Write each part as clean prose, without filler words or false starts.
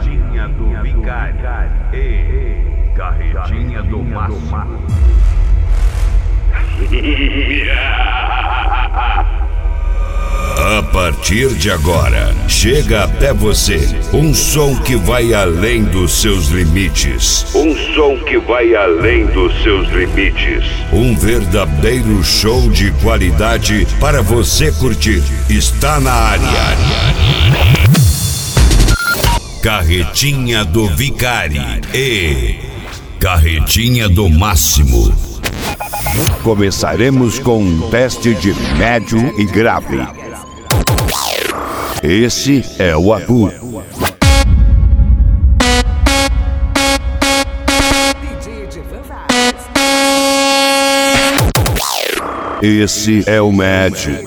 Carretinha do Vicário e Carretinha do Máximo. A partir de agora, chega até você um som que vai além dos seus limites. Um som que vai além dos seus limites. Um verdadeiro show de qualidade para você curtir. Está na área. Carretinha do Vicário e Carretinha do Máximo. Começaremos com um teste de médio e grave. Esse é o agudo. Esse é o médio.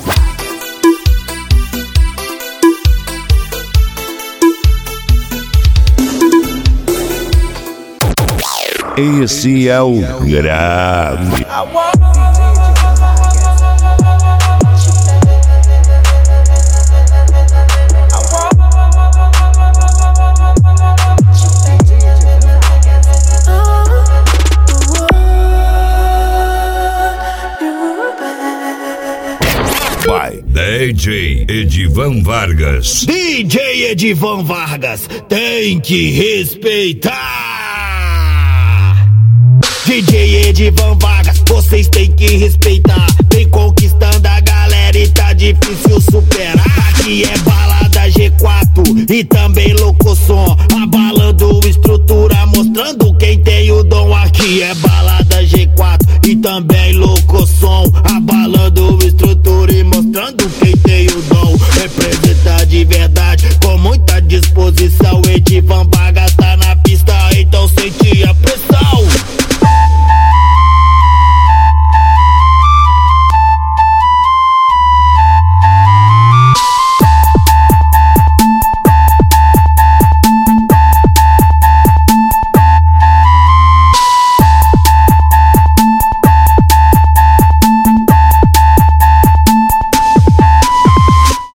Esse é o grave. Vai, DJ Edivan Vargas. DJ Edivan Vargas tem que respeitar. DJ Edivan Vargas, vocês têm que respeitar. Vem conquistando a galera e tá difícil superar. Aqui é balada G4 e também louco som, abalando estrutura, mostrando quem tem o dom. Aqui é balada